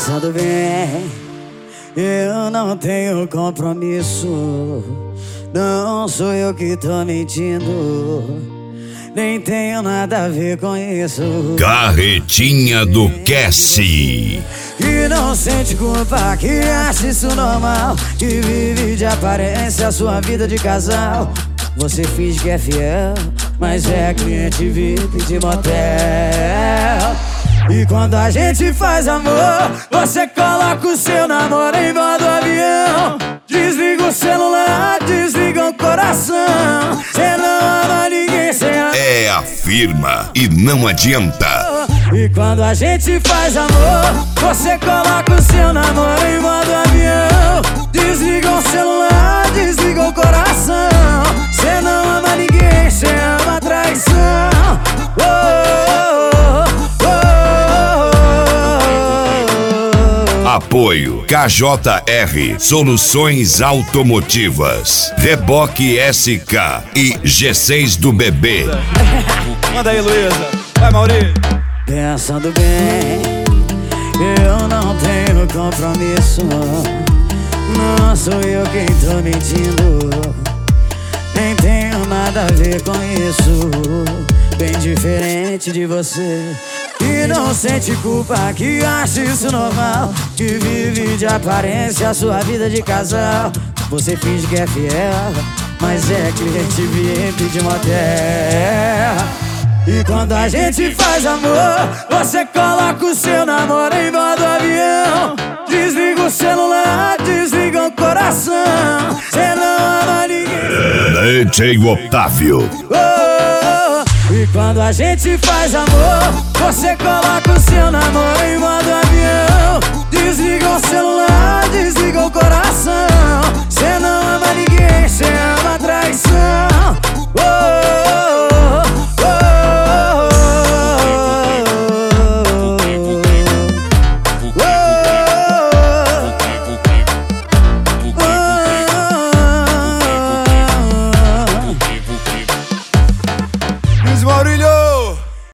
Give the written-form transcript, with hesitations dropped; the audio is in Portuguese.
Pensando bem, eu não tenho compromisso. Não sou eu que tô mentindo, nem tenho nada a ver com isso. Carretinha do Cassie. E não sente culpa, que acha isso normal, que vive de aparência a sua vida de casal. Você finge que é fiel, mas é cliente VIP de motel. E quando a gente faz amor, você coloca o seu namoro em modo avião. Desliga o celular, desliga o coração. Cê não ama ninguém, cê ama. É a firma e não adianta. E quando a gente faz amor, você coloca o seu namoro em modo avião. Desliga o celular, desliga o coração. Cê não ama ninguém, cê ama a traição. Oh, oh, oh, oh. Apoio KJR Soluções Automotivas, Reboque SK e G6 do Bebê. Manda aí, Luísa. Vai, Maurício. Pensando bem, eu não tenho compromisso. Não sou eu quem tô mentindo, nem tenho nada a ver com isso. Bem diferente de você. E não sente culpa, que acha isso normal, que vive de aparência a sua vida de casal. Você finge que é fiel, mas é cliente VIP de motel. E quando a gente faz amor, você coloca o seu namoro em modo avião. Desliga o celular, desliga o coração. Cê não ama ninguém. DJ Otávio. Oh, oh, oh. E quando a gente faz amor, você coloca o seu namoro em modo avião.